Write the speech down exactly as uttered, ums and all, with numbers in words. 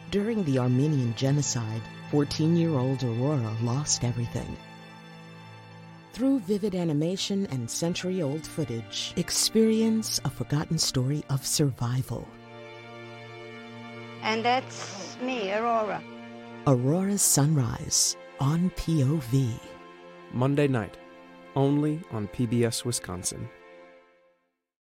During the Armenian Genocide, fourteen-year-old Aurora lost everything. Through vivid animation and century-old footage, experience a forgotten story of survival. And that's me, Aurora. Aurora's Sunrise on P O V. Monday night, only on P B S Wisconsin.